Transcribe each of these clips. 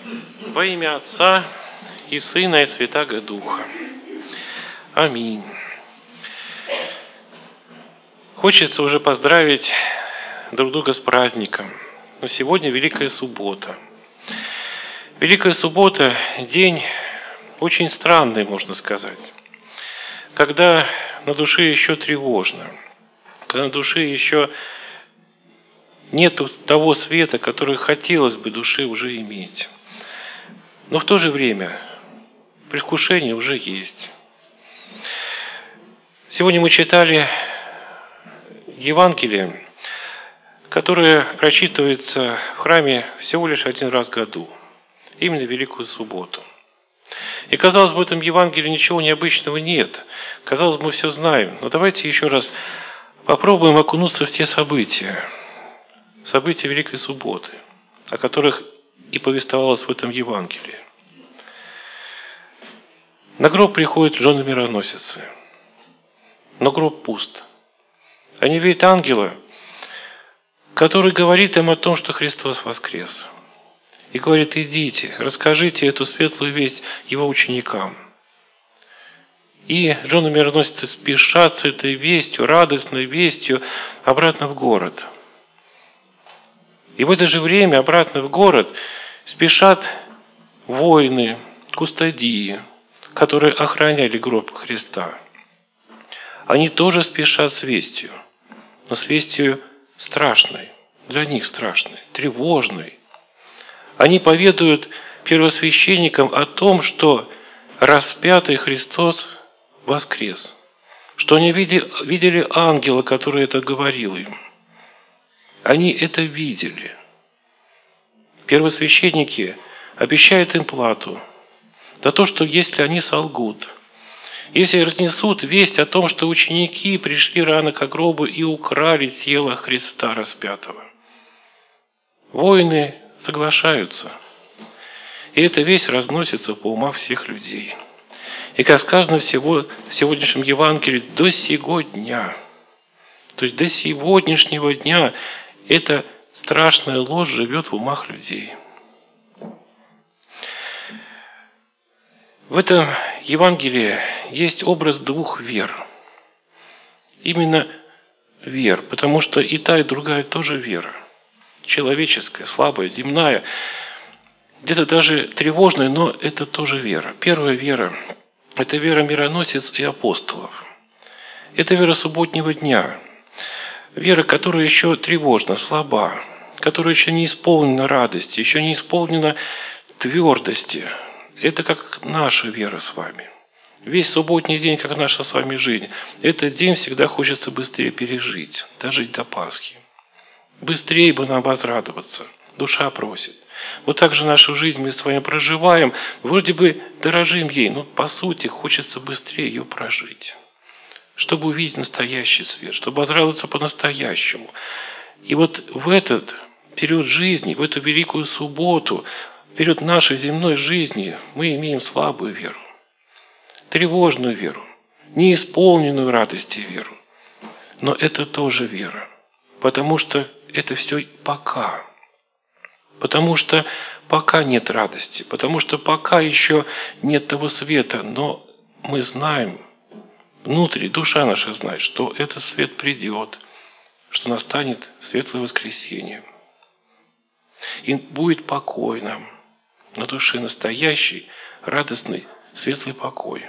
Во имя Отца и Сына и Святаго Духа. Аминь. Хочется уже поздравить друг друга с праздником. Но сегодня Великая Суббота. Великая Суббота – день очень странный, можно сказать. Когда на душе еще тревожно, когда на душе еще нет того света, который хотелось бы душе уже иметь. Но в то же время предвкушение уже есть. Сегодня мы читали Евангелие, которое прочитывается в храме всего лишь один раз в году, именно Великую Субботу. И, казалось бы, в этом Евангелии ничего необычного нет. Казалось бы, мы все знаем. Но давайте еще раз попробуем окунуться в те события Великой Субботы, о которых и повествовалось в этом Евангелии. На гроб приходят жены-мироносицы, но гроб пуст. Они видят ангела, который говорит им о том, что Христос воскрес. И говорит: идите, расскажите эту светлую весть его ученикам. И жены-мироносицы спешат с этой вестью, радостной вестью, обратно в город. И в это же время обратно в город спешат воины, кустодии, которые охраняли гроб Христа. Они тоже спешат с вестью, но с вестью страшной, для них страшной, тревожной. Они поведают первосвященникам о том, что распятый Христос воскрес, что они видели ангела, который это говорил им. Они это видели. Первосвященники обещают им плату за то, что если они солгут, если разнесут весть о том, что ученики пришли рано к гробу и украли тело Христа распятого. Воины соглашаются. И эта весть разносится по умам всех людей. И, как сказано в сегодняшнем Евангелии, до сего дня, то есть до сегодняшнего дня, эта страшная ложь живет в умах людей. В этом Евангелии есть образ двух вер. Именно вер, потому что и та, и другая тоже вера. Человеческая, слабая, земная, где-то даже тревожная, но это тоже вера. Первая вера – это вера мироносец и апостолов. Это вера субботнего дня. Вера, которая еще тревожна, слаба, которая еще не исполнена радости, еще не исполнена твердости. Это как наша вера с вами. Весь субботний день, как наша с вами жизнь. Этот день всегда хочется быстрее пережить, дожить до Пасхи. Быстрее бы нам возрадоваться. Душа просит. Вот так же нашу жизнь мы с вами проживаем. Вроде бы дорожим ей, но по сути хочется быстрее ее прожить. Чтобы увидеть настоящий свет, чтобы возрадоваться по-настоящему. И вот в этот период жизни, в эту Великую Субботу, в период нашей земной жизни мы имеем слабую веру. Тревожную веру, неисполненную радости веру. Но это тоже вера. Потому что это все пока. Потому что пока нет радости. Потому что пока еще нет того света. Но мы знаем, внутри душа наша знает, что этот свет придет. Что настанет светлое воскресенье. И будет покой нам. На душе настоящий, радостный, светлый покой.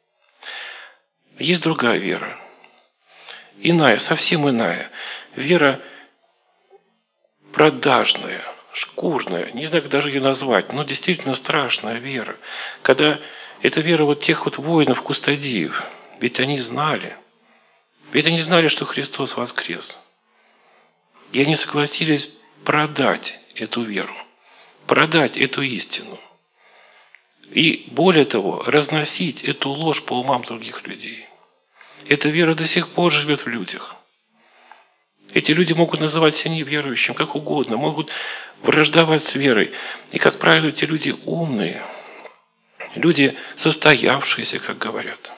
Есть другая вера. Иная, совсем иная. Вера продажная, шкурная. Не знаю, как даже ее назвать, но действительно страшная вера. Когда это вера вот тех вот воинов, кустодиев. Ведь они знали. Ведь они знали, что Христос воскрес. И они согласились продать эту веру. Продать эту истину. И более того, разносить эту ложь по умам других людей. Эта вера до сих пор живет в людях. Эти люди могут называть себя неверующим, как угодно, могут враждовать с верой. И, как правило, эти люди умные, люди состоявшиеся, как говорят.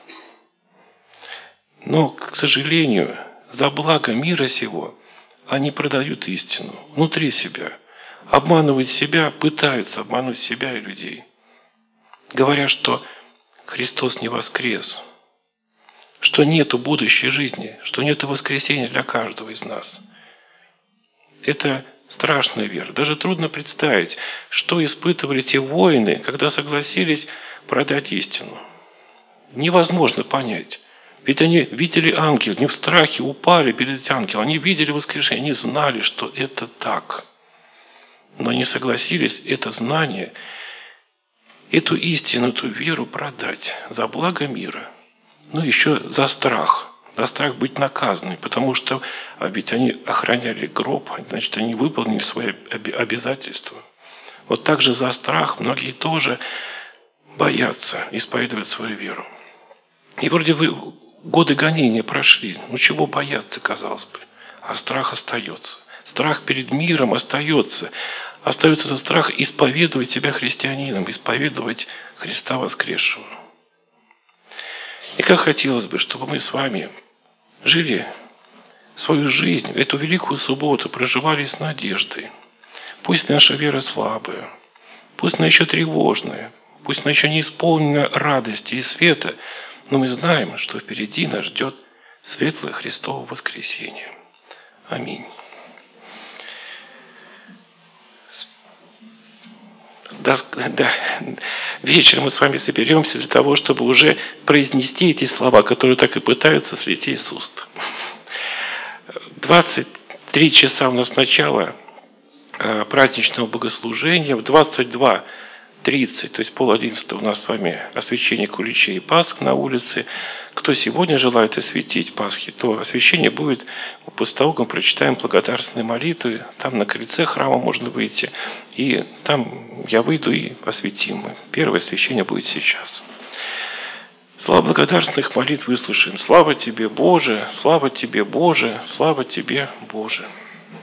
Но, к сожалению, за благо мира сего они продают истину внутри себя. обманывают себя, пытаются обмануть себя и людей, говоря, что Христос не воскрес, что нету будущей жизни, что нету воскресения для каждого из нас. Это страшная вера. Даже трудно представить, что испытывали те воины, когда согласились продать истину. Невозможно понять. Ведь они видели ангела, они в страхе упали перед ангелом, они видели воскрешение, они знали, что это так. Но они согласились это знание, эту истину, эту веру продать за благо мира. Ну, еще за страх быть наказанным, потому что ведь они охраняли гроб, значит, они выполнили свои обязательства. Вот так же за страх многие тоже боятся исповедовать свою веру. И вроде бы годы гонения прошли, ну чего бояться, казалось бы, а страх остается. Страх перед миром остается. Остается этот страх исповедовать себя христианином, исповедовать Христа воскресшего. И как хотелось бы, чтобы мы с вами жили свою жизнь, эту великую субботу проживали с надеждой. Пусть наша вера слабая, пусть она еще тревожная, пусть она еще не исполнена радости и света, но мы знаем, что впереди нас ждет светлое Христово воскресение. Аминь. Вечером мы с вами соберемся для того, чтобы уже произнести эти слова, которые так и пытаются слететь с уст. 23 часа у нас начало праздничного богослужения, в 22:30, то есть 10:30 у нас с вами освящение куличей и Пасх на улице. Кто сегодня желает осветить Пасхи, то освящение будет после того, как мы прочитаем благодарственные молитвы. Там на крыльце храма можно выйти, и там я выйду и осветим. Первое освящение будет сейчас. Слава благодарственных молитв выслушаем. Слава Тебе, Боже! Слава Тебе, Боже! Слава Тебе, Боже!